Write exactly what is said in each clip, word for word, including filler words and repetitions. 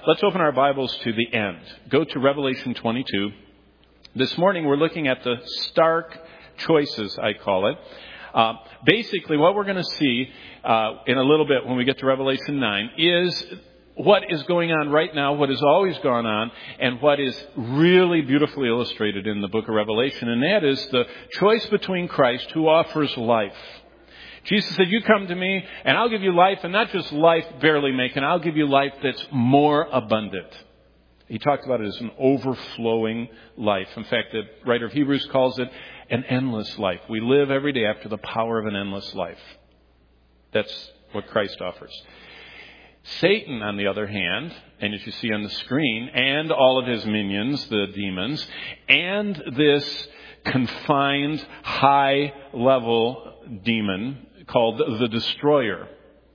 Let's open our Bibles to the end. Go to Revelation twenty-two. This morning we're looking at the stark choices, I call it. Uh, basically, what we're going to see uh, in a little bit when we get to Revelation nine is what is going on right now, what has always gone on, and what is really beautifully illustrated in the book of Revelation. And that is the choice between Christ, who offers life. Jesus said, you come to me and I'll give you life, and not just life barely making, I'll give you life that's more abundant. He talked about it as an overflowing life. In fact, the writer of Hebrews calls it an endless life. We live every day after the power of an endless life. That's what Christ offers. Satan, on the other hand, and as you see on the screen, and all of his minions, the demons, and this confined, high-level demon called the Destroyer.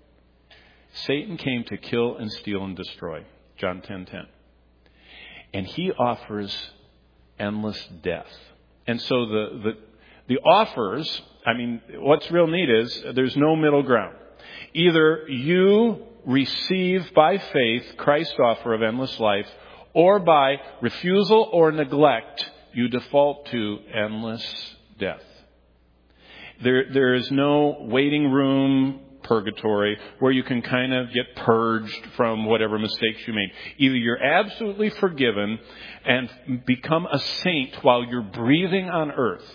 Satan came to kill and steal and destroy. John ten ten. And he offers endless death. And so the, the, the offers, I mean, what's real neat is there's no middle ground. Either you receive by faith Christ's offer of endless life, or by refusal or neglect, you default to endless death. There, there is no waiting room purgatory where you can kind of get purged from whatever mistakes you made. Either you're absolutely forgiven and become a saint while you're breathing on earth,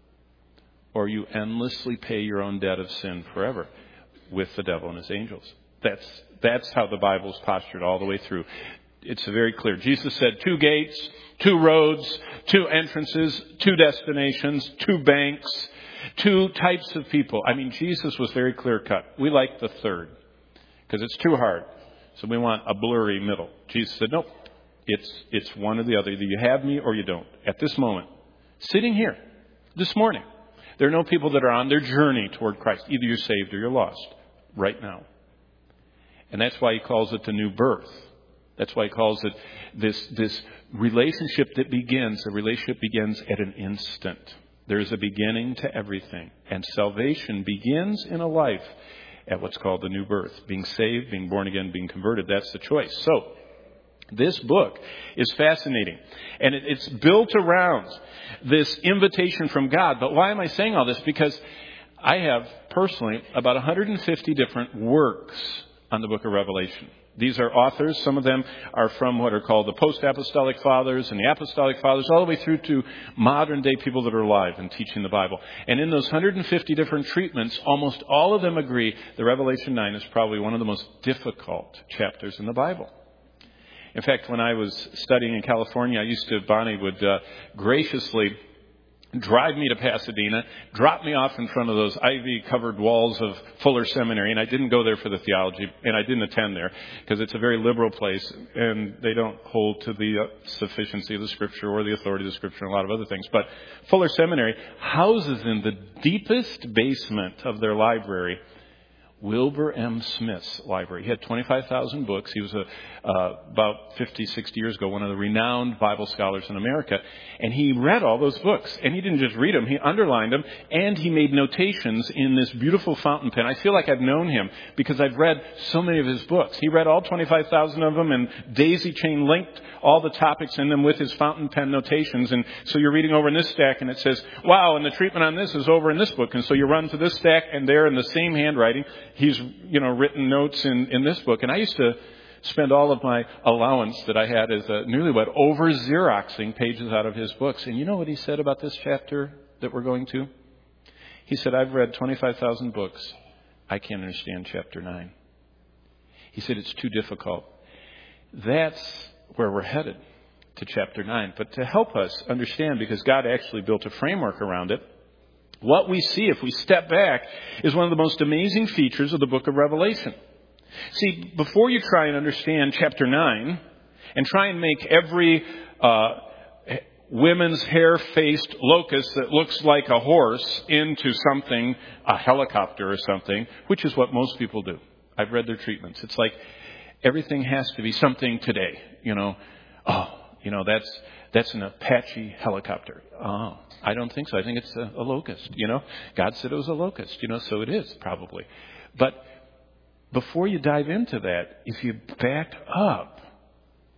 or you endlessly pay your own debt of sin forever with the devil and his angels. That's, that's how the Bible's postured all the way through. It's very clear. Jesus said two gates, two roads, two entrances, two destinations, two banks, two types of people. I mean, Jesus was very clear cut. We like the third because it's too hard. So we want a blurry middle. Jesus said, nope, it's, it's one or the other. Either you have me or you don't. At this moment, sitting here this morning, there are no people that are on their journey toward Christ. Either you're saved or you're lost right now. And that's why he calls it the new birth. That's why he calls it this, this relationship that begins. The relationship begins at an instant. There is a beginning to everything. And salvation begins in a life at what's called the new birth. Being saved, being born again, being converted. That's the choice. So, this book is fascinating. And it, it's built around this invitation from God. But why am I saying all this? Because I have, personally, about one hundred fifty different works on the book of Revelation. These are authors. Some of them are from what are called the post-apostolic fathers and the apostolic fathers, all the way through to modern-day people that are alive and teaching the Bible. And in those one hundred fifty different treatments, almost all of them agree that Revelation nine is probably one of the most difficult chapters in the Bible. In fact, when I was studying in California, I used to, Bonnie would uh, graciously drive me to Pasadena, drop me off in front of those ivy-covered walls of Fuller Seminary. And I didn't go there for the theology, and I didn't attend there because it's a very liberal place, and they don't hold to the uh, sufficiency of the Scripture or the authority of the Scripture and a lot of other things. But Fuller Seminary houses in the deepest basement of their library Wilbur M. Smith's library. He had twenty-five thousand books. He was a, uh, about fifty, sixty years ago, one of the renowned Bible scholars in America. And he read all those books. And he didn't just read them, he underlined them. And he made notations in this beautiful fountain pen. I feel like I've known him because I've read so many of his books. He read all twenty-five thousand of them and daisy chain linked all the topics in them with his fountain pen notations. And so you're reading over in this stack and it says, wow, and the treatment on this is over in this book. And so you run to this stack and there in the same handwriting, he's, you know, written notes in, in this book. And I used to spend all of my allowance that I had as a newlywed over Xeroxing pages out of his books. And you know what he said about this chapter that we're going to? He said, I've read twenty-five thousand books. I can't understand chapter nine. He said, it's too difficult. That's where we're headed, to chapter nine. But to help us understand, because God actually built a framework around it, what we see if we step back is one of the most amazing features of the book of Revelation. See, before you try and understand chapter nine and try and make every uh, women's hair-faced locust that looks like a horse into something, a helicopter or something, which is what most people do. I've read their treatments. It's like everything has to be something today. You know, oh, you know, that's that's an Apache helicopter. Oh, I don't think so. I think it's a, a locust, you know. God said it was a locust, you know, so it is probably. But before you dive into that, if you back up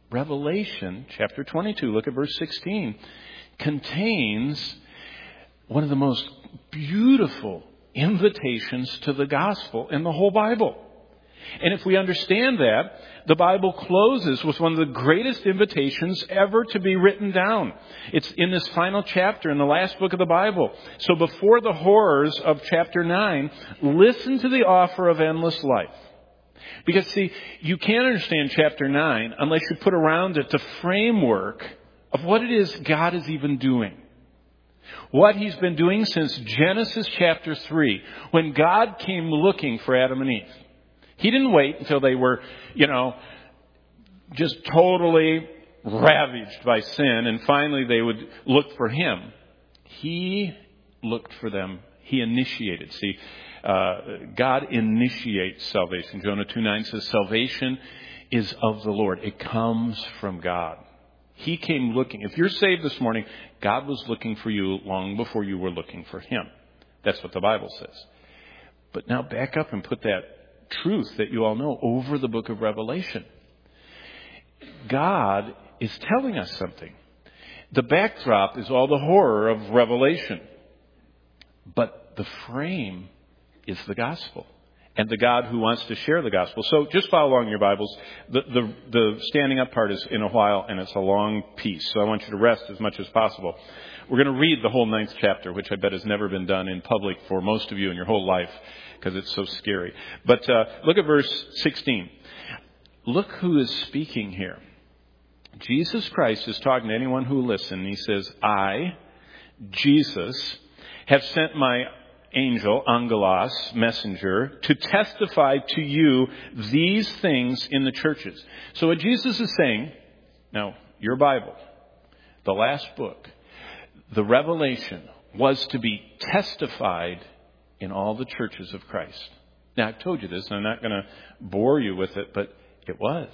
Revelation chapter twenty-two, look at verse sixteen, contains one of the most beautiful invitations to the gospel in the whole Bible. And if we understand that, the Bible closes with one of the greatest invitations ever to be written down. It's in this final chapter, in the last book of the Bible. So before the horrors of chapter nine, listen to the offer of endless life. Because, see, you can't understand chapter nine unless you put around it the framework of what it is God is even doing. What He's been doing since Genesis chapter three, when God came looking for Adam and Eve. He didn't wait until they were, you know, just totally ravaged by sin and finally they would look for Him. He looked for them. He initiated. See, uh, God initiates salvation. Jonah two nine says salvation is of the Lord. It comes from God. He came looking. If you're saved this morning, God was looking for you long before you were looking for Him. That's what the Bible says. But now back up and put that truth that you all know over the book of Revelation. God is telling us something. The backdrop is all the horror of Revelation. But the frame is the gospel. And the God who wants to share the gospel. So just follow along in your Bibles. The, the, the standing up part is in a while and it's a long piece. So I want you to rest as much as possible. We're going to read the whole ninth chapter, which I bet has never been done in public for most of you in your whole life because it's so scary. But uh, look at verse sixteen. Look who is speaking here. Jesus Christ is talking to anyone who will listen. He says, I, Jesus, have sent my angel, angelos, messenger, to testify to you these things in the churches. So what Jesus is saying, now, your Bible, the last book, the Revelation, was to be testified in all the churches of Christ. Now, I've told you this, and I'm not going to bore you with it, but it was.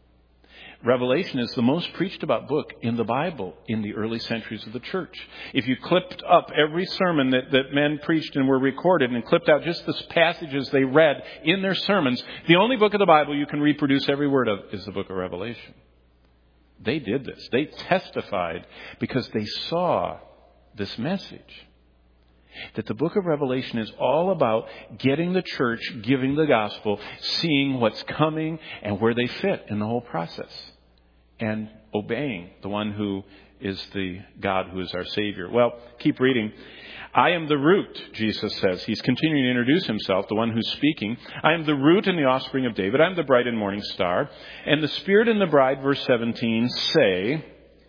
Revelation is the most preached about book in the Bible in the early centuries of the church. If you clipped up every sermon that, that men preached and were recorded and clipped out just the passages they read in their sermons, the only book of the Bible you can reproduce every word of is the book of Revelation. They did this. They testified because they saw this message. That the book of Revelation is all about getting the church, giving the gospel, seeing what's coming and where they fit in the whole process. And obeying the one who is the God who is our Savior. Well, keep reading. I am the root, Jesus says. He's continuing to introduce himself, the one who's speaking. I am the root and the offspring of David. I am the bright and morning star. And the Spirit and the bride, verse seventeen, say,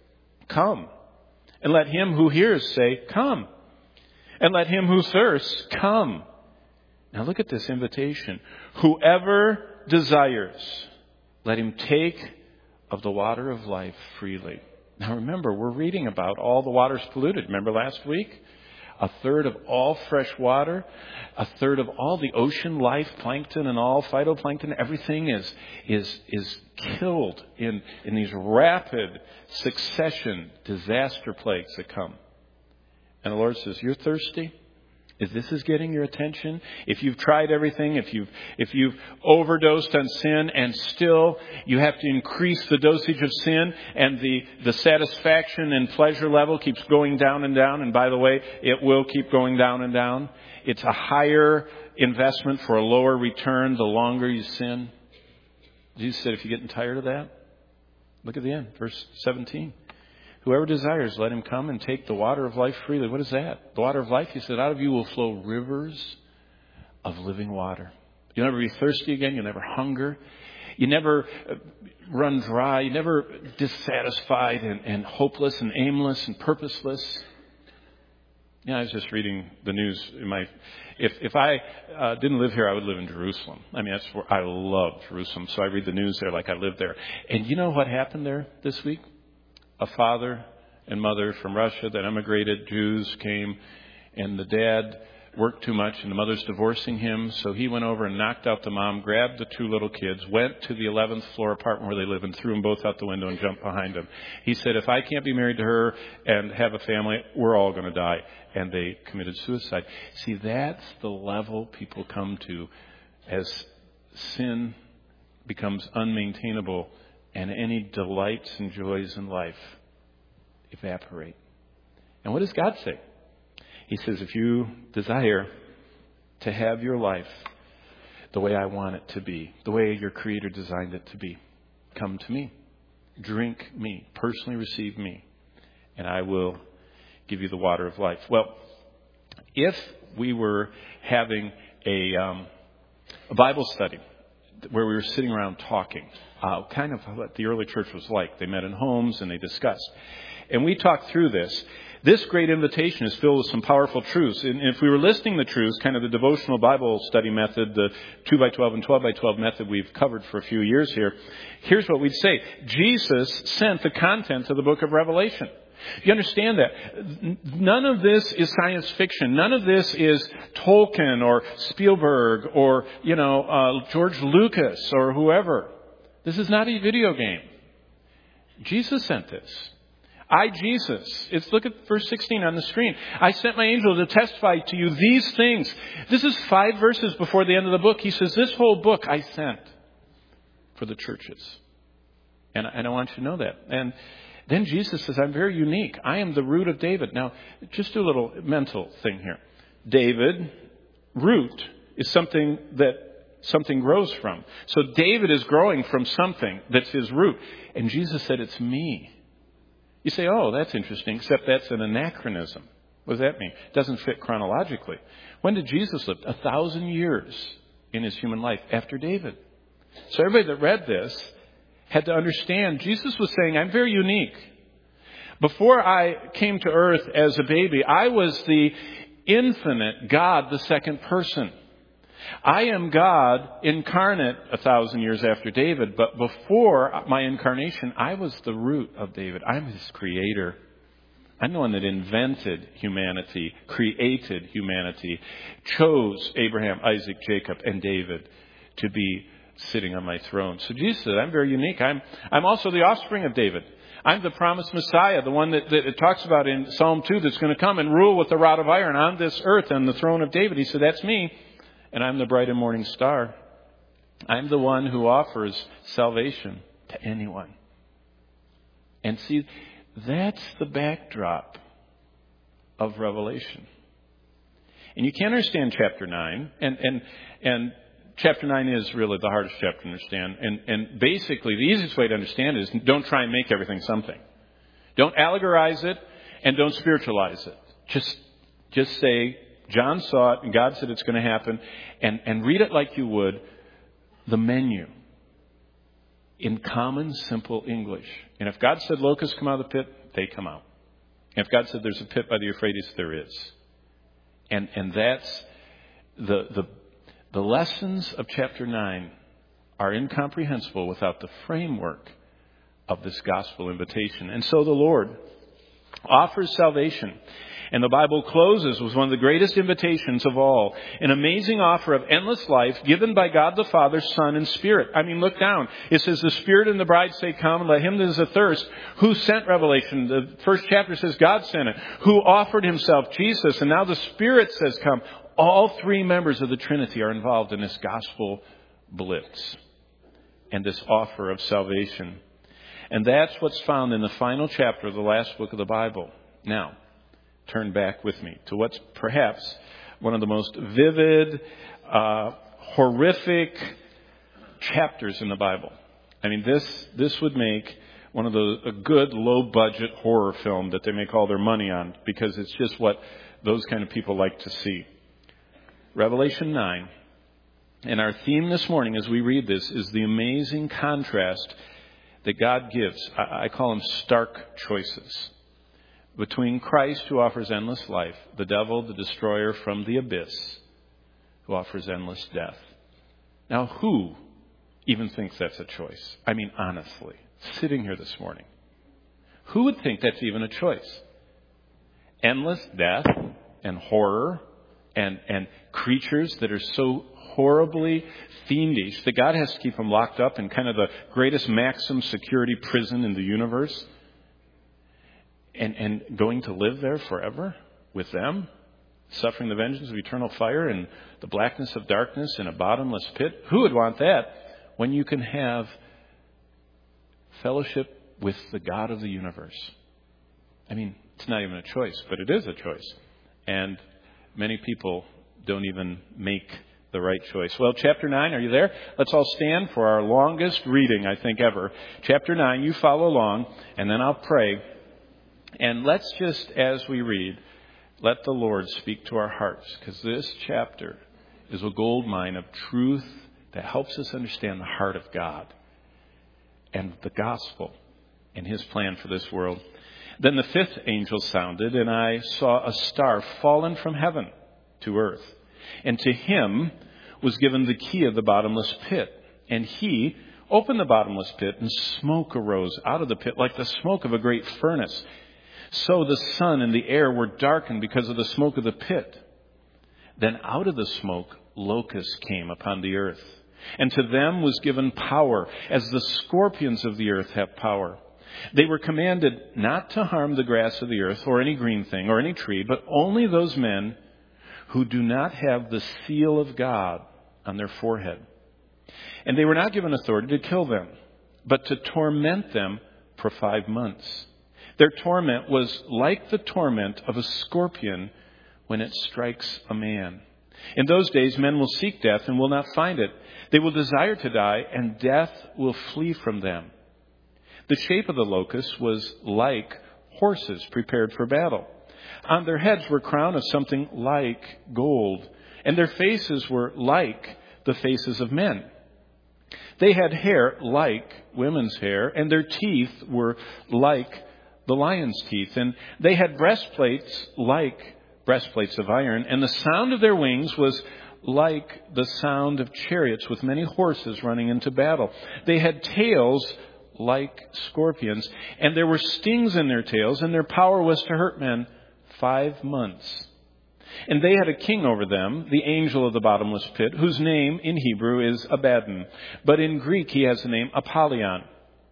come. And let him who hears say, come. And let him who thirsts come. Now look at this invitation. Whoever desires, let him take of the water of life freely. Now remember, we're reading about all the waters polluted. Remember last week? A third of all fresh water, a third of all the ocean life, plankton and all phytoplankton, everything is is is killed in, in these rapid succession disaster plagues that come. And the Lord says, you're thirsty? If this is getting your attention, if you've tried everything, if you've if you've overdosed on sin and still you have to increase the dosage of sin and the, the satisfaction and pleasure level keeps going down and down, and by the way, it will keep going down and down. It's a higher investment for a lower return the longer you sin. Jesus said, if you're getting tired of that, look at the end, verse seventeen. Whoever desires, let him come and take the water of life freely. What is that? The water of life, he said, out of you will flow rivers of living water. You'll never be thirsty again. You'll never hunger. You never run dry. You never dissatisfied and, and hopeless and aimless and purposeless. Yeah, I was just reading the news. In my, if if I uh, didn't live here, I would live in Jerusalem. I mean, that's where I love Jerusalem. So I read the news there like I live there. And you know what happened there this week? A father and mother from Russia that emigrated, Jews, came, and the dad worked too much, and the mother's divorcing him. So he went over and knocked out the mom, grabbed the two little kids, went to the eleventh floor apartment where they live, and threw them both out the window and jumped behind them. He said, if I can't be married to her and have a family, we're all going to die. And they committed suicide. See, that's the level people come to as sin becomes unmaintainable and any delights and joys in life evaporate. And what does God say? He says, if you desire to have your life the way I want it to be, the way your Creator designed it to be, come to me. Drink me. Personally receive me. And I will give you the water of life. Well, if we were having a, um, a Bible study where we were sitting around talking, uh, kind of what the early church was like. They met in homes and they discussed. And we talked through this. This great invitation is filled with some powerful truths. And if we were listing the truths, kind of the devotional Bible study method, the two by twelve and twelve by twelve method we've covered for a few years here, here's what we'd say. Jesus sent the contents of the book of Revelation. You understand that? None of this is science fiction. None of this is Tolkien or Spielberg or, you know, uh, George Lucas or whoever. This is not a video game. Jesus sent this. I, Jesus. It's, look at verse sixteen on the screen. I sent my angel to testify to you these things. This is five verses before the end of the book. He says, this whole book I sent for the churches. And, and I want you to know that. And then Jesus says, I'm very unique. I am the root of David. Now, just do a little mental thing here. David, root, is something that something grows from. So David is growing from something that's his root. And Jesus said, it's me. You say, oh, that's interesting, except that's an anachronism. What does that mean? It doesn't fit chronologically. When did Jesus live? A thousand years in his human life after David. So everybody that read this had to understand Jesus was saying, I'm very unique. Before I came to earth as a baby, I was the infinite God, the second person. I am God incarnate a thousand years after David, but before my incarnation, I was the root of David. I'm his creator. I'm the one that invented humanity, created humanity, chose Abraham, Isaac, Jacob, and David to be sitting on my throne. So Jesus said, I'm very unique. I'm, I'm also the offspring of David. I'm the promised Messiah, the one that, that it talks about in Psalm two that's going to come and rule with the rod of iron on this earth and the throne of David. He said, that's me. And I'm the bright and morning star. I'm the one who offers salvation to anyone. And see, that's the backdrop of Revelation. And you can't understand chapter nine. And, and, and chapter nine is really the hardest chapter to understand. And, and basically, the easiest way to understand it is don't try and make everything something. Don't allegorize it and don't spiritualize it. Just, just say, John saw it and God said it's going to happen. And, and read it like you would the menu in common, simple English. And if God said locusts come out of the pit, they come out. And if God said there's a pit by the Euphrates, there is. And, and that's the, the, the lessons of chapter nine are incomprehensible without the framework of this gospel invitation. And so the Lord offers salvation. And the Bible closes with one of the greatest invitations of all. An amazing offer of endless life given by God the Father, Son, and Spirit. I mean, look down. It says, the Spirit and the bride say, come, and let him that is athirst. Who sent revelation? The first chapter says God sent it. Who offered himself? Jesus. And now the Spirit says, come. All three members of the Trinity are involved in this gospel blitz and this offer of salvation. And that's what's found in the final chapter of the last book of the Bible. Now, turn back with me to what's perhaps one of the most vivid, uh, horrific chapters in the Bible. I mean, this this would make one of the a good low-budget horror film that they make all their money on, because it's just what those kind of people like to see. Revelation nine. And our theme this morning as we read this is the amazing contrast that God gives. I, I call them stark choices. Between Christ, who offers endless life, the devil, the destroyer from the abyss, who offers endless death. Now, who even thinks that's a choice? I mean, honestly, sitting here this morning, who would think that's even a choice? Endless death and horror and, and creatures that are so horribly fiendish that God has to keep them locked up in kind of the greatest maximum security prison in the universe. And, and going to live there forever with them, suffering the vengeance of eternal fire and the blackness of darkness in a bottomless pit. Who would want that when you can have fellowship with the God of the universe. I mean, it's not even a choice, but it is a choice. And many people don't even make the right choice. Well, chapter nine, are you there? Let's all stand for our longest reading, I think, ever. Chapter nine, you follow along, and then I'll pray. And let's just, as we read, let the Lord speak to our hearts, because this chapter is a gold mine of truth that helps us understand the heart of God and the gospel and his plan for this world. Then the fifth angel sounded, and I saw a star fallen from heaven to earth. And to him was given the key of the bottomless pit. And he opened the bottomless pit, and smoke arose out of the pit like the smoke of a great furnace. So the sun and the air were darkened because of the smoke of the pit. Then out of the smoke locusts came upon the earth. And to them was given power, as the scorpions of the earth have power. They were commanded not to harm the grass of the earth or any green thing or any tree, but only those men who do not have the seal of God on their forehead. And they were not given authority to kill them, but to torment them for five months. Their torment was like the torment of a scorpion when it strikes a man. In those days, men will seek death and will not find it. They will desire to die, and death will flee from them. The shape of the locusts was like horses prepared for battle. On their heads were crowns of something like gold, and their faces were like the faces of men. They had hair like women's hair, and their teeth were like the lion's teeth. And they had breastplates like breastplates of iron, and the sound of their wings was like the sound of chariots with many horses running into battle. They had tails like scorpions, and there were stings in their tails, and their power was to hurt men five months. And they had a king over them, the angel of the bottomless pit, whose name in Hebrew is Abaddon, but in Greek he has the name Apollyon.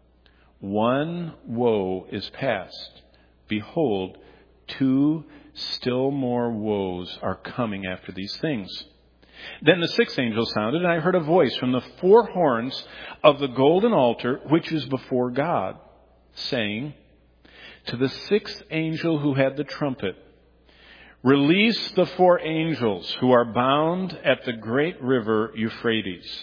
One woe is past. Behold, two still more woes are coming after these things. Then the sixth angel sounded, and I heard a voice from the four horns of the golden altar, which is before God, saying, to the sixth angel who had the trumpet, release the four angels who are bound at the great river Euphrates.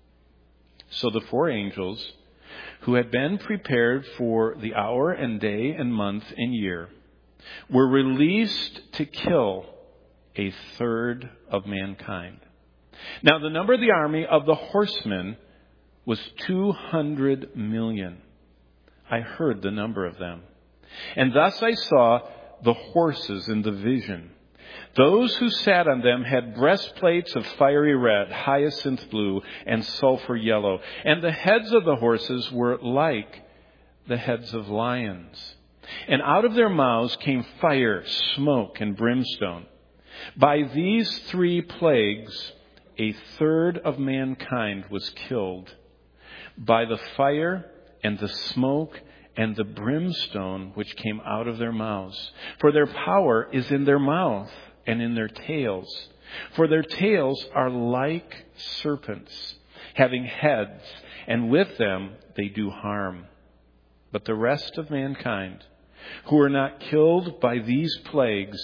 So the four angels who had been prepared for the hour and day and month and year were released to kill a third of mankind. Now the number of the army of the horsemen was two hundred million. I heard the number of them. And thus I saw the horses in the vision. Those who sat on them had breastplates of fiery red, hyacinth blue, and sulfur yellow. And the heads of the horses were like the heads of lions. And out of their mouths came fire, smoke, and brimstone. By these three plagues, a third of mankind was killed. By the fire and the smoke and the brimstone which came out of their mouths. For their power is in their mouth and in their tails. For their tails are like serpents, having heads, and with them they do harm. But the rest of mankind, who were not killed by these plagues,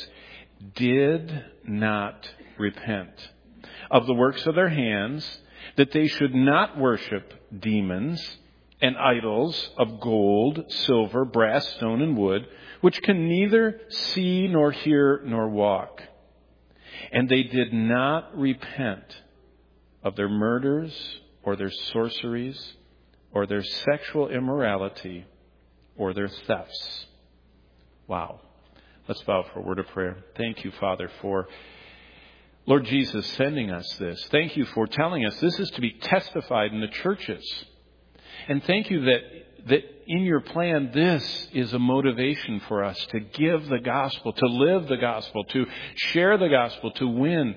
did not repent of the works of their hands, that they should not worship demons and idols of gold, silver, brass, stone, and wood, which can neither see nor hear nor walk. And they did not repent of their murders or their sorceries or their sexual immorality or their thefts. Wow. Let's bow for a word of prayer. Thank you, Father, for Lord Jesus sending us this. Thank you for telling us this is to be testified in the churches. And thank you that, that in your plan, this is a motivation for us to give the gospel, to live the gospel, to share the gospel, to win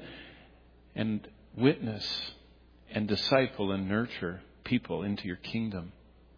and witness and disciple and nurture people into your kingdom.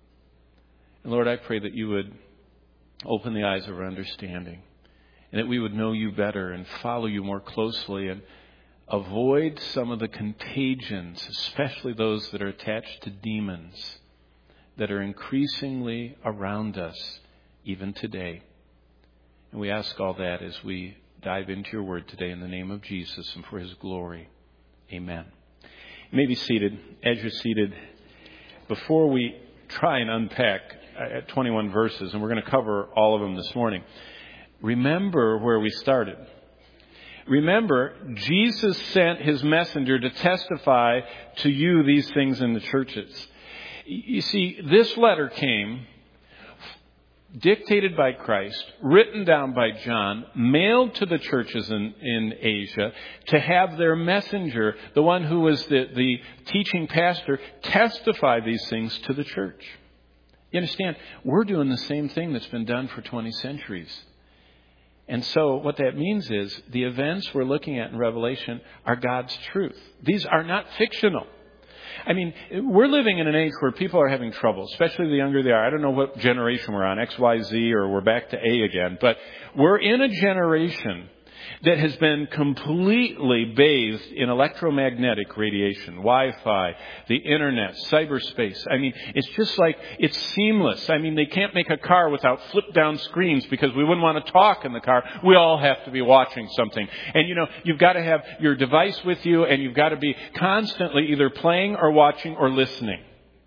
And Lord, I pray that you would open the eyes of our understanding and that we would know you better and follow you more closely and avoid some of the contagions, especially those that are attached to demons, that are increasingly around us even today. And we ask all that as we dive into your word today in the name of Jesus and for his glory. Amen. You may be seated. As you're seated, before we try and unpack at twenty-one verses, and we're going to cover all of them this morning, remember where we started. Remember, Jesus sent his messenger to testify to you these things in the churches. You see, this letter came dictated by Christ, written down by John, mailed to the churches in, in Asia to have their messenger, the one who was the, the teaching pastor, testify these things to the church. You understand? We're doing the same thing that's been done for twenty centuries. And so what that means is the events we're looking at in Revelation are God's truth. These are not fictional. I mean, we're living in an age where people are having trouble, especially the younger they are. I don't know what generation we're on, X, Y, Z, or we're back to A again. But we're in a generation that has been completely bathed in electromagnetic radiation, Wi-Fi, the internet, cyberspace. I mean, it's just like it's seamless. I mean, they can't make a car without flip-down screens because we wouldn't want to talk in the car. We all have to be watching something. And, you know, you've got to have your device with you, and you've got to be constantly either playing or watching or listening.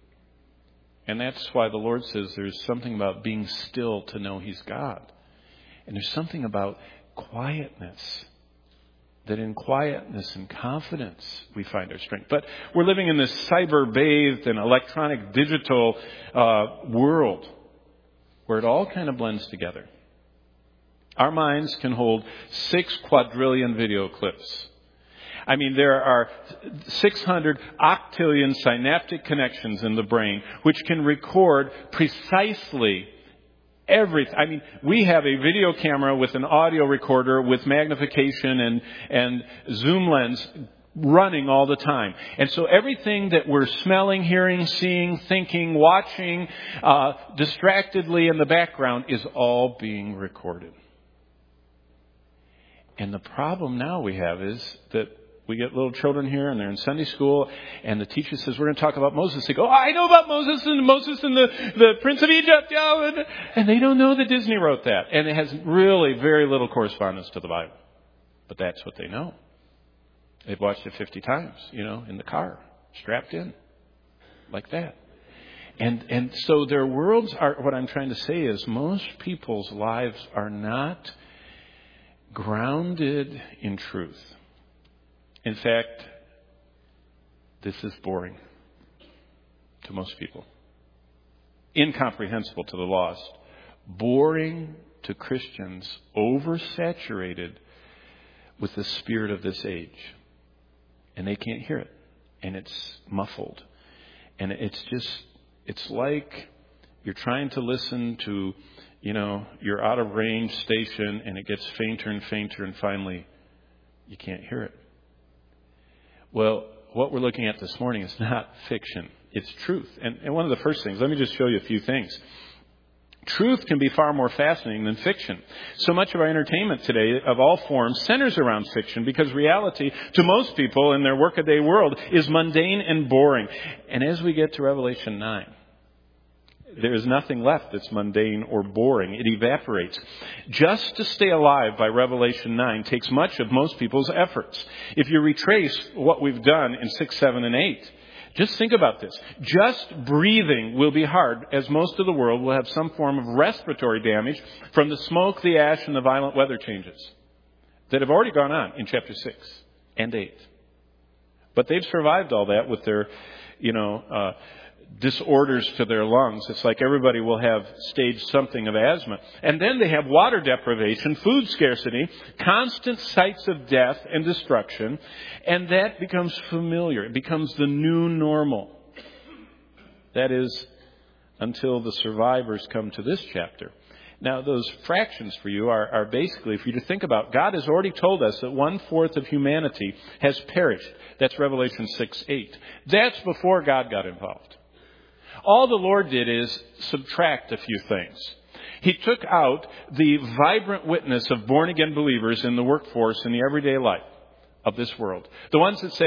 And that's why the Lord says there's something about being still to know he's God. And there's something about quietness, that in quietness and confidence we find our strength. But we're living in this cyber-bathed and electronic digital uh, world where it all kind of blends together. Our minds can hold six quadrillion video clips. I mean, there are six hundred octillion synaptic connections in the brain which can record precisely everything. I mean, we have a video camera with an audio recorder with magnification and, and zoom lens running all the time. And so everything that we're smelling, hearing, seeing, thinking, watching, uh, distractedly in the background is all being recorded. And the problem now we have is that we get little children here and they're in Sunday school and the teacher says, we're going to talk about Moses. They go, oh, I know about Moses and Moses and the, the Prince of Egypt. Yeah, and, and they don't know that Disney wrote that. And it has really very little correspondence to the Bible. But that's what they know. They've watched it fifty times, you know, in the car, strapped in, like that. And, and so their worlds are, what I'm trying to say is most people's lives are not grounded in truth. In fact, this is boring to most people. Incomprehensible to the lost. Boring to Christians. Oversaturated with the spirit of this age. And they can't hear it. And it's muffled. And it's just, it's like you're trying to listen to, you know, your out of range station and it gets fainter and fainter and finally you can't hear it. Well, what we're looking at this morning is not fiction. It's truth. And, and one of the first things, let me just show you a few things. Truth can be far more fascinating than fiction. So much of our entertainment today, of all forms, centers around fiction because reality, to most people in their workaday world, is mundane and boring. And as we get to Revelation nine, there is nothing left that's mundane or boring. It evaporates. Just to stay alive by Revelation nine takes much of most people's efforts. If you retrace what we've done in six, seven, and eight, just think about this. Just breathing will be hard, as most of the world will have some form of respiratory damage from the smoke, the ash, and the violent weather changes that have already gone on in chapter six and eight. But they've survived all that with their, you know, uh, disorders to their lungs. It's like everybody will have stage something of asthma. And then they have water deprivation, food scarcity, constant sights of death and destruction. And that becomes familiar. It becomes the new normal. That is, until the survivors come to this chapter. Now, those fractions for you are, are basically for you to think about. God has already told us that one-fourth of humanity has perished. That's Revelation six eight. That's before God got involved. All the Lord did is subtract a few things. He took out the vibrant witness of born-again believers in the workforce in the everyday life of this world. The ones that say,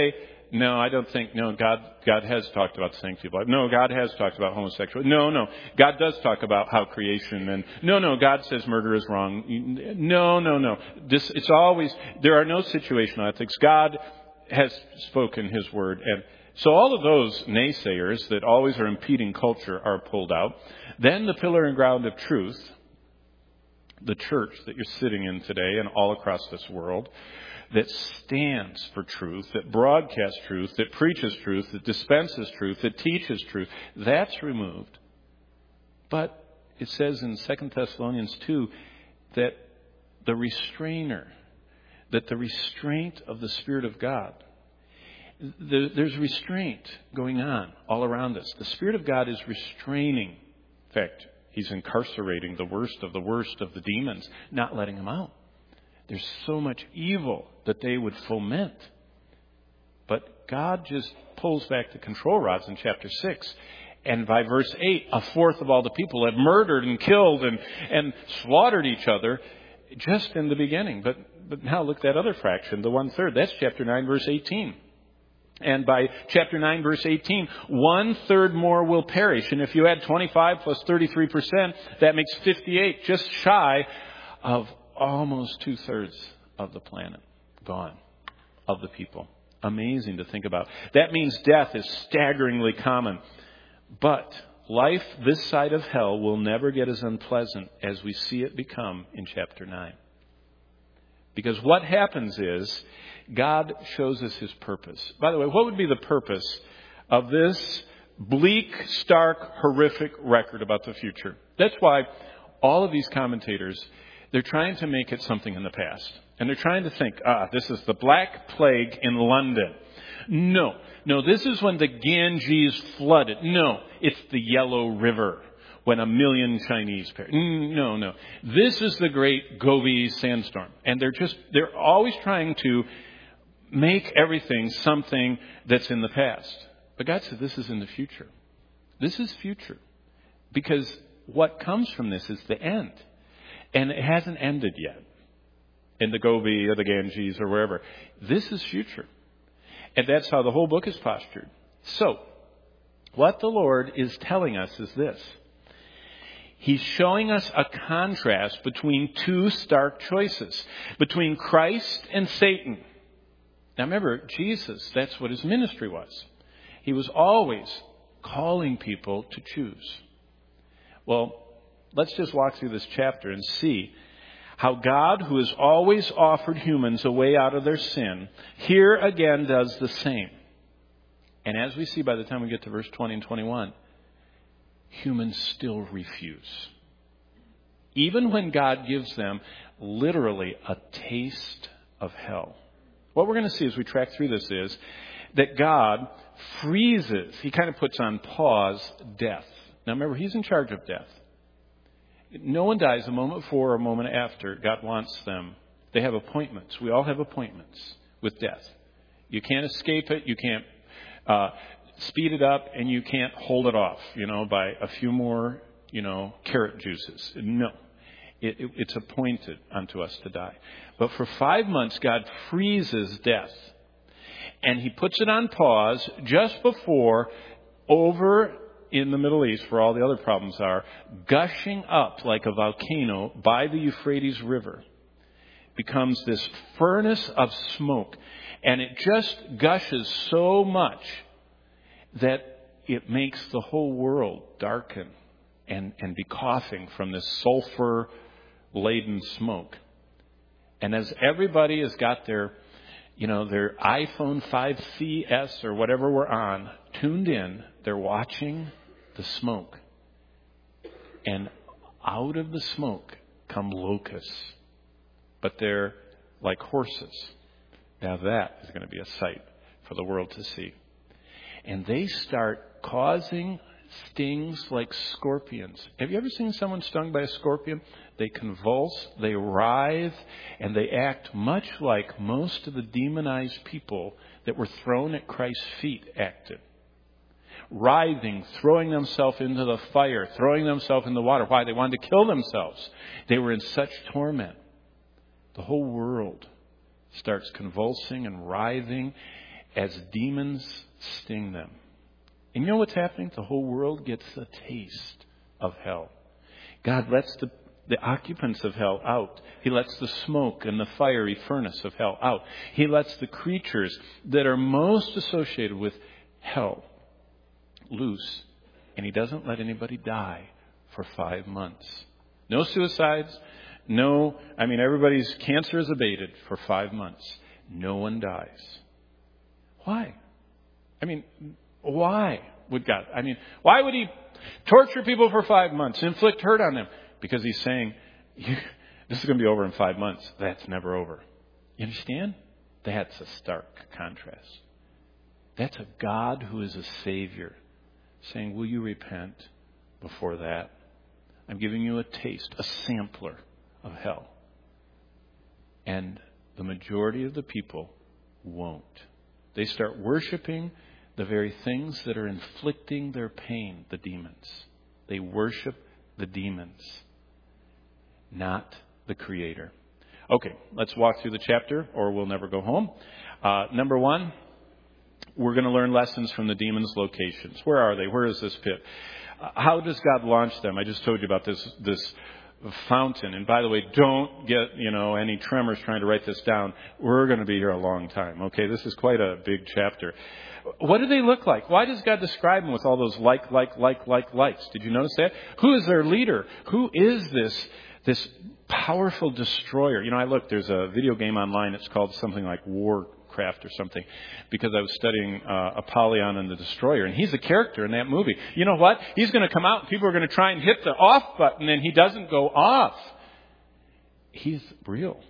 no, I don't think, no, God, God has talked about sanctity of life. No, God has talked about homosexuality. No, no, God does talk about how creation and, no, no, God says murder is wrong. No, no, no. This, it's always, there are no situational ethics. God has spoken His word. And so all of those naysayers that always are impeding culture are pulled out. Then the pillar and ground of truth, the church that you're sitting in today and all across this world, that stands for truth, that broadcasts truth, that preaches truth, that dispenses truth, that teaches truth, that's removed. But it says in Second Thessalonians two that the restrainer, that the restraint of the Spirit of God, there's restraint going on all around us. The Spirit of God is restraining. In fact, He's incarcerating the worst of the worst of the demons, not letting them out. There's so much evil that they would foment. But God just pulls back the control rods in chapter six. And by verse eight, a fourth of all the people have murdered and killed and, and slaughtered each other just in the beginning. But, but now look at that other fraction, the one third. That's chapter nine, verse eighteen. And by chapter nine, verse eighteen, one third more will perish. And if you add twenty-five plus thirty-three percent, that makes fifty-eight, just shy of almost two thirds of the planet gone, of the people. Amazing to think about. That means death is staggeringly common. But life this side of hell will never get as unpleasant as we see it become in chapter nine. Because what happens is God shows us His purpose. By the way, what would be the purpose of this bleak, stark, horrific record about the future? That's why all of these commentators, they're trying to make it something in the past. And they're trying to think, ah, this is the Black Plague in London. No, no, this is when the Ganges flooded. No, it's the Yellow River when a million Chinese perished. No, no. This is the great Gobi sandstorm. And they're just, they're always trying to make everything something that's in the past. But God said this is in the future. This is future. Because what comes from this is the end. And it hasn't ended yet. In the Gobi or the Ganges or wherever. This is future. And that's how the whole book is postured. So, what the Lord is telling us is this. He's showing us a contrast between two stark choices. Between Christ and Satan. Now remember, Jesus, that's what His ministry was. He was always calling people to choose. Well, let's just walk through this chapter and see how God, who has always offered humans a way out of their sin, here again does the same. And as we see by the time we get to verse twenty and twenty-one, humans still refuse. Even when God gives them literally a taste of hell. What we're going to see as we track through this is that God freezes, He kind of puts on pause death. Now remember, He's in charge of death. No one dies a moment before or a moment after. God wants them. They have appointments. We all have appointments with death. You can't escape it. You can't uh, speed it up, and you can't hold it off, you know, by a few more, you know, carrot juices. No. It, it, it's appointed unto us to die. But for five months, God freezes death. And He puts it on pause just before, over in the Middle East, where all the other problems are, gushing up like a volcano by the Euphrates River, becomes this furnace of smoke. And it just gushes so much that it makes the whole world darken and, and be coughing from this sulfur-laden smoke. And as everybody has got their, you know, their iPhone five C S or whatever we're on, tuned in, they're watching the smoke. And out of the smoke come locusts. But they're like horses. Now that is going to be a sight for the world to see. And they start causing stings like scorpions. Have you ever seen someone stung by a scorpion? They convulse, they writhe, and they act much like most of the demonized people that were thrown at Christ's feet acted. Writhing, throwing themselves into the fire, throwing themselves in the water. Why? They wanted to kill themselves. They were in such torment. The whole world starts convulsing and writhing, as demons sting them. And you know what's happening? The whole world gets a taste of hell. God lets the, the occupants of hell out. He lets the smoke and the fiery furnace of hell out. He lets the creatures that are most associated with hell loose. And he doesn't let anybody die for five months. No suicides. No, I mean, everybody's cancer is abated for five months. No one dies. Why? I mean, why would God? I mean, why would he torture people for five months, inflict hurt on them? Because he's saying, this is going to be over in five months. That's never over. You understand? That's a stark contrast. That's a God who is a Savior saying, will you repent before that? I'm giving you a taste, a sampler of hell. And the majority of the people won't. They start worshiping the very things that are inflicting their pain, the demons. They worship the demons, not the Creator. Okay, let's walk through the chapter or we'll never go home. Uh, number one, we're going to learn lessons from the demons' locations. Where are they? Where is this pit? Uh, how does God launch them? I just told you about this this fountain. And by the way, don't get, you know, any tremors trying to write this down. We're going to be here a long time. Okay, this is quite a big chapter. What do they look like? Why does God describe them with all those like, like, like, like, likes? Did you notice that? Who is their leader? Who is this this powerful destroyer? You know, I looked, there's a video game online. It's called something like Warcraft or something, because I was studying uh, Apollyon and the Destroyer, and he's a character in that movie. You know what? He's going to come out and people are going to try and hit the off button, and he doesn't go off. He's real.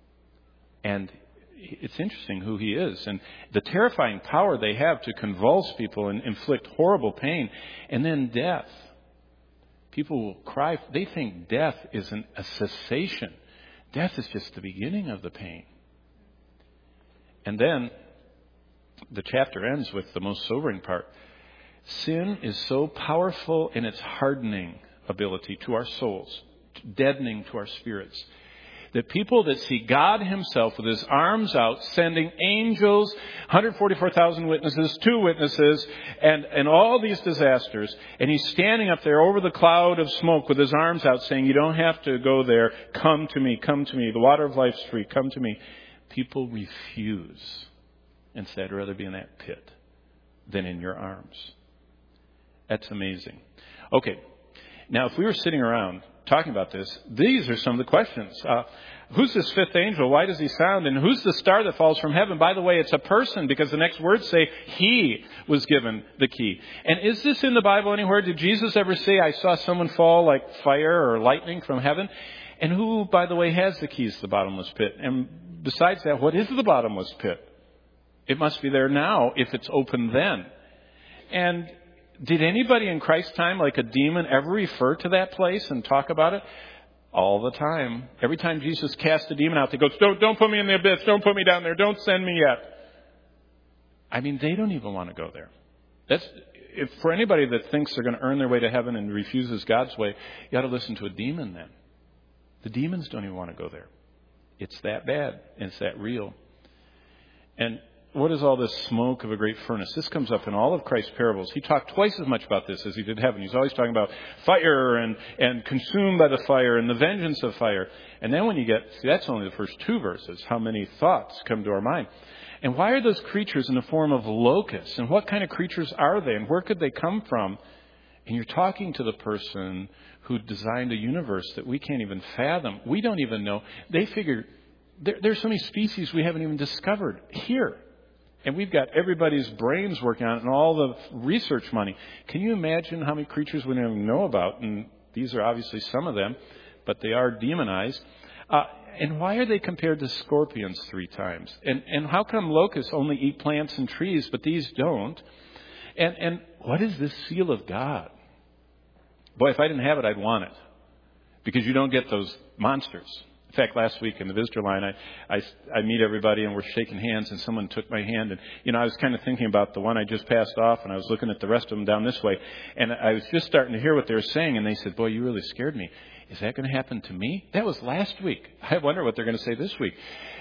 And it's interesting who he is and the terrifying power they have to convulse people and inflict horrible pain. And then death. People will cry. They think death is an, a cessation. Death is just the beginning of the pain. And then the chapter ends with the most sobering part. Sin is so powerful in its hardening ability to our souls, deadening to our spirits, that people that see God himself with his arms out, sending angels, one hundred forty-four thousand witnesses, two witnesses, and, and all these disasters, and he's standing up there over the cloud of smoke with his arms out saying, you don't have to go there. Come to me, come to me. The water of life's free. Come to me. People refuse and say, I'd rather be in that pit than in your arms. That's amazing. Okay. Now, if we were sitting around talking about this, these are some of the questions. Uh, who's this fifth angel? Why does he sound? And who's the star that falls from heaven? By the way, it's a person, because the next words say he was given the key. And is this in the Bible anywhere? Did Jesus ever say, I saw someone fall like fire or lightning from heaven? And who, by the way, has the keys to the bottomless pit? And besides that, what is the bottomless pit? It must be there now if it's open then. And did anybody in Christ's time, like a demon, ever refer to that place and talk about it? All the time. Every time Jesus cast a demon out, they go, don't, don't put me in the abyss. Don't put me down there. Don't send me yet. I mean, they don't even want to go there. That's, if for anybody that thinks they're going to earn their way to heaven and refuses God's way, you got to listen to a demon then. The demons don't even want to go there. It's that bad. And it's that real. And what is all this smoke of a great furnace? This comes up in all of Christ's parables. He talked twice as much about this as he did heaven. He's always talking about fire and, and consumed by the fire and the vengeance of fire. And then when you get, see, that's only the first two verses, how many thoughts come to our mind. And why are those creatures in the form of locusts? And what kind of creatures are they? And where could they come from? And you're talking to the person who designed a universe that we can't even fathom. We don't even know. They figure there, there's so many species we haven't even discovered here. And we've got everybody's brains working on it and all the research money. Can you imagine how many creatures we don't even know about? And these are obviously some of them, but they are demonized. Uh, and why are they compared to scorpions three times? And and how come locusts only eat plants and trees, but these don't? And and what is this seal of God? Boy, if I didn't have it, I'd want it. Because you don't get those monsters. In fact, last week in the visitor line, I, I, I meet everybody and we're shaking hands, and someone took my hand. And, you know, I was kind of thinking about the one I just passed off, and I was looking at the rest of them down this way. And I was just starting to hear what they were saying, and they said, boy, you really scared me. Is that going to happen to me? That was last week. I wonder what they're going to say this week.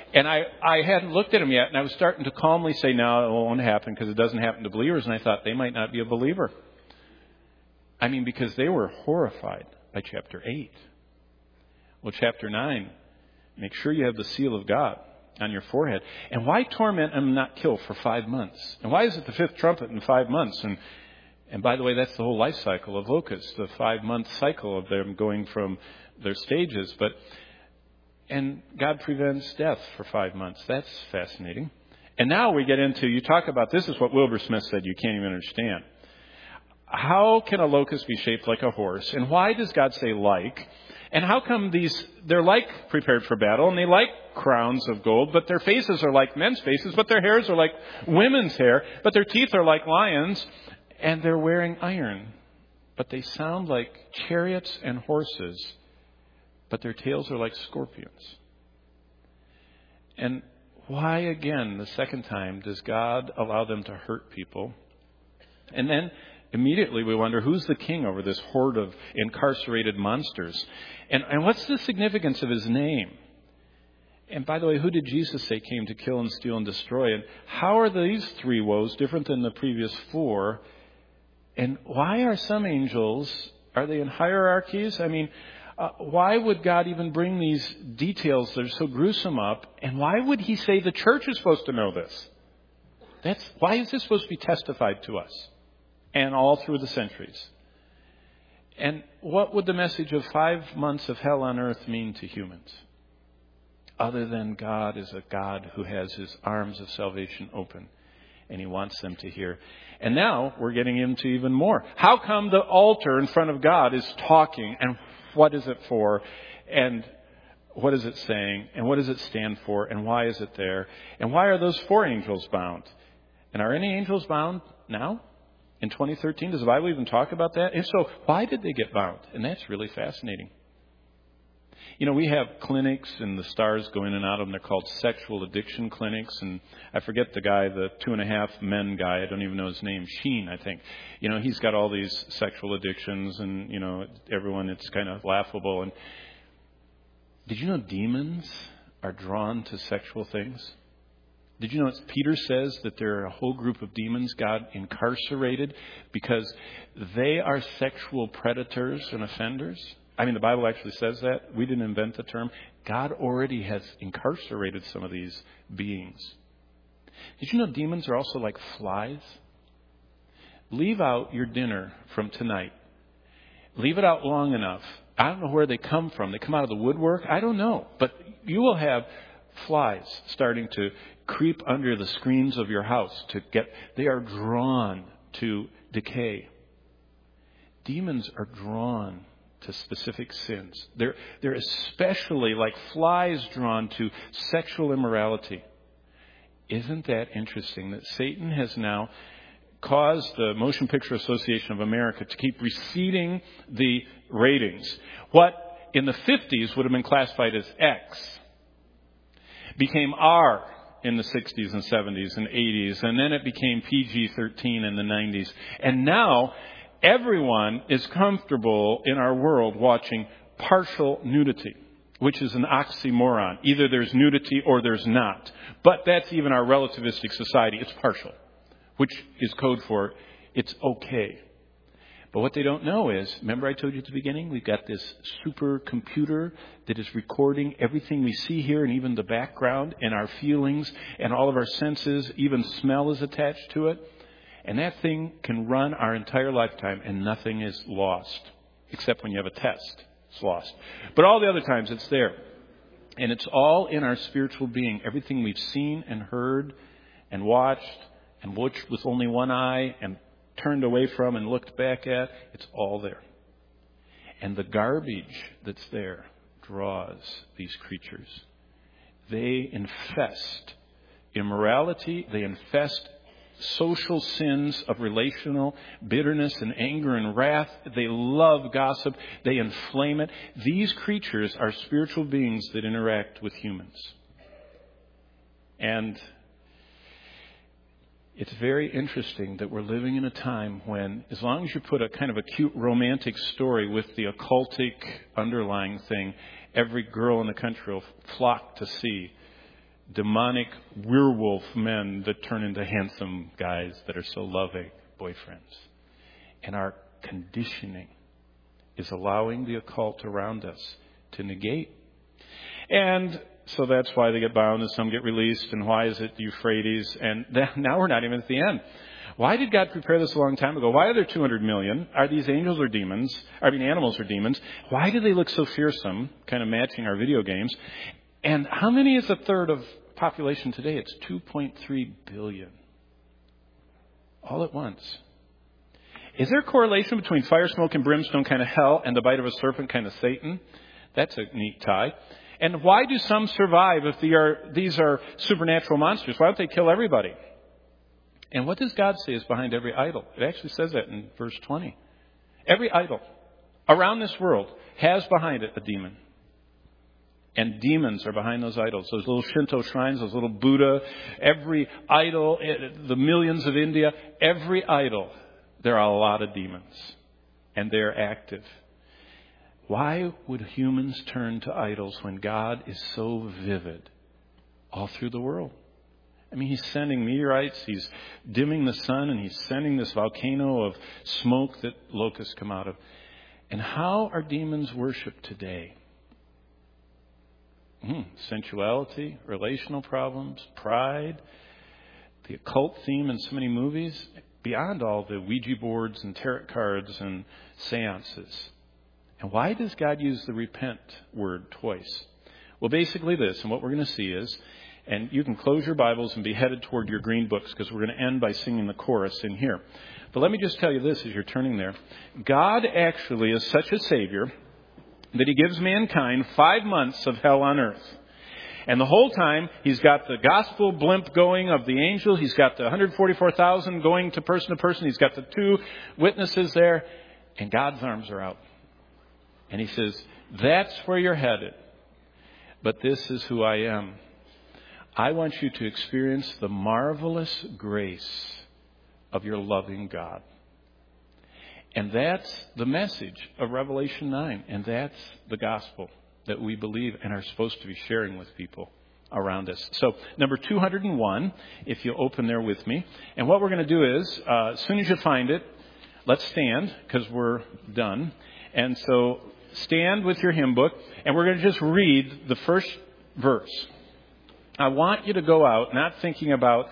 And I, I hadn't looked at him yet, and I was starting to calmly say, no, it won't happen because it doesn't happen to believers. And I thought they might not be a believer. I mean, because they were horrified by chapter eight. Well, chapter nine, make sure you have the seal of God on your forehead. And why torment and not kill for five months? And why is it the fifth trumpet in five months? And and by the way, that's the whole life cycle of locusts, the five-month cycle of them going from their stages. But and God prevents death for five months. That's fascinating. And now we get into, you talk about, this is what Wilbur Smith said you can't even understand. How can a locust be shaped like a horse? And why does God say like? And how come these, they're like prepared for battle, and they like crowns of gold, but their faces are like men's faces, but their hairs are like women's hair, but their teeth are like lions, and they're wearing iron. But they sound like chariots and horses, but their tails are like scorpions. And why, again, the second time, does God allow them to hurt people? And then immediately we wonder, who's the king over this horde of incarcerated monsters? And, and what's the significance of his name? And by the way, who did Jesus say came to kill and steal and destroy? And how are these three woes different than the previous four? And why are some angels, are they in hierarchies? I mean, uh, why would God even bring these details that are so gruesome up? And why would he say the church is supposed to know this? That's, why is this supposed to be testified to us? And all through the centuries. And what would the message of five months of hell on earth mean to humans? Other than God is a God who has his arms of salvation open. And he wants them to hear. And now we're getting into even more. How come the altar in front of God is talking? And what is it for? And what is it saying? And what does it stand for? And why is it there? And why are those four angels bound? And are any angels bound now? In twenty thirteen, does the Bible even talk about that? If so, why did they get bound? And that's really fascinating. You know, we have clinics, and the stars go in and out of them. They're called sexual addiction clinics. And I forget the guy, the two and a half men guy. I don't even know his name. Sheen, I think. You know, he's got all these sexual addictions, and, you know, everyone, it's kind of laughable. And did you know demons are drawn to sexual things? Did you know Peter says that there are a whole group of demons God incarcerated because they are sexual predators and offenders? I mean, the Bible actually says that. We didn't invent the term. God already has incarcerated some of these beings. Did you know demons are also like flies? Leave out your dinner from tonight. Leave it out long enough. I don't know where they come from. They come out of the woodwork? I don't know. But you will have flies starting to creep under the screens of your house to get, they are drawn to decay. Demons are drawn to specific sins. They're, they're especially like flies drawn to sexual immorality. Isn't that interesting that Satan has now caused the Motion Picture Association of America to keep receding the ratings? What in the fifties would have been classified as X became R in the sixties and seventies and eighties, and then it became P G thirteen in the nineties. And now everyone is comfortable in our world watching partial nudity, which is an oxymoron. Either there's nudity or there's not. But that's even our relativistic society. It's partial, which is code for it's okay. But what they don't know is, remember I told you at the beginning, we've got this supercomputer that is recording everything we see here and even the background and our feelings and all of our senses, even smell is attached to it. And that thing can run our entire lifetime and nothing is lost, except when you have a test. It's lost. But all the other times it's there. And it's all in our spiritual being. Everything we've seen and heard and watched and watched with only one eye and turned away from and looked back at, it's all there. And the garbage that's there draws these creatures. They infest immorality. They infest social sins of relational bitterness and anger and wrath. They love gossip. They inflame it. These creatures are spiritual beings that interact with humans. And it's very interesting that we're living in a time when, as long as you put a kind of a cute romantic story with the occultic underlying thing, every girl in the country will flock to see demonic werewolf men that turn into handsome guys that are so loving boyfriends. And our conditioning is allowing the occult around us to negate. And so that's why they get bound and some get released. And why is it Euphrates? And now we're not even at the end. Why did God prepare this a long time ago? Why are there two hundred million? Are these angels or demons? I mean, animals or demons? Why do they look so fearsome? Kind of matching our video games. And how many is a third of population today? It's two point three billion. All at once. Is there a correlation between fire, smoke, and brimstone, kind of hell, and the bite of a serpent, kind of Satan? That's a neat tie. And why do some survive if they are, these are supernatural monsters? Why don't they kill everybody? And what does God say is behind every idol? It actually says that in verse twenty. Every idol around this world has behind it a demon. And demons are behind those idols. Those little Shinto shrines, those little Buddha, every idol, the millions of India, every idol, there are a lot of demons. And they're active. Why would humans turn to idols when God is so vivid all through the world? I mean, he's sending meteorites, he's dimming the sun, and he's sending this volcano of smoke that locusts come out of. And how are demons worshipped today? Hmm, sensuality, relational problems, pride, the occult theme in so many movies, beyond all the Ouija boards and tarot cards and seances. And why does God use the repent word twice? Well, basically this, and what we're going to see is, and you can close your Bibles and be headed toward your green books because we're going to end by singing the chorus in here. But let me just tell you this as you're turning there. God actually is such a Savior that he gives mankind five months of hell on earth. And the whole time, he's got the gospel blimp going of the angels. He's got the one hundred forty-four thousand going to person to person. He's got the two witnesses there. And God's arms are out. And he says, that's where you're headed. But this is who I am. I want you to experience the marvelous grace of your loving God. And that's the message of Revelation nine. And that's the gospel that we believe and are supposed to be sharing with people around us. So number two hundred one, if you open there with me. And what we're going to do is, uh, as soon as you find it, let's stand because we're done. And so stand with your hymn book. And we're going to just read the first verse. I want you to go out not thinking about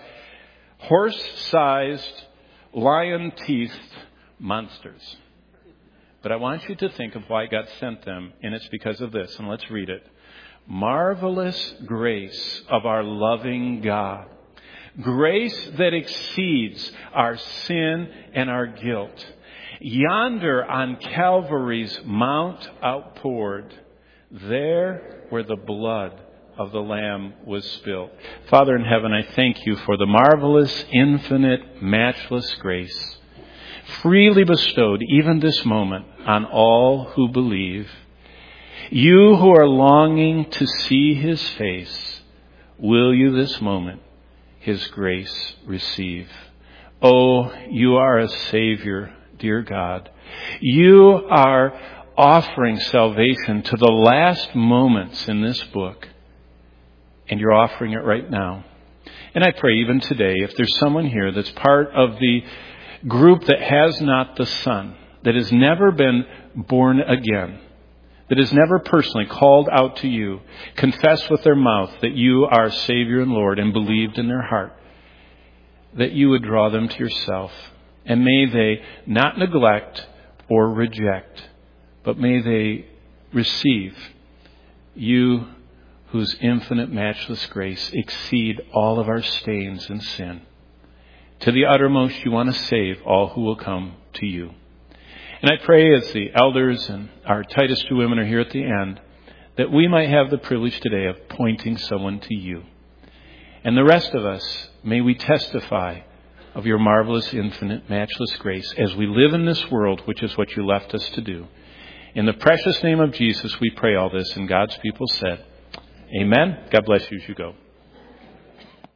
horse-sized, lion-teethed monsters. But I want you to think of why God sent them, and it's because of this. And let's read it. Marvelous grace of our loving God. Grace that exceeds our sin and our guilt. Yonder on Calvary's mount outpoured, there where the blood of the Lamb was spilled. Father in heaven, I thank you for the marvelous, infinite, matchless grace freely bestowed even this moment on all who believe. You who are longing to see his face, will you this moment his grace receive? Oh, you are a Savior, dear God. You are offering salvation to the last moments in this book. And you're offering it right now. And I pray even today, if there's someone here that's part of the group that has not the Son, that has never been born again, that has never personally called out to you, confessed with their mouth that you are Savior and Lord, and believed in their heart, that you would draw them to yourself. And may they not neglect or reject, but may they receive you, whose infinite, matchless grace exceed all of our stains and sin. To the uttermost, you want to save all who will come to you. And I pray as the elders and our Titus two women are here at the end, that we might have the privilege today of pointing someone to you. And the rest of us, may we testify of your marvelous, infinite, matchless grace as we live in this world, which is what you left us to do. In the precious name of Jesus, we pray all this, and God's people said, amen. God bless you as you go.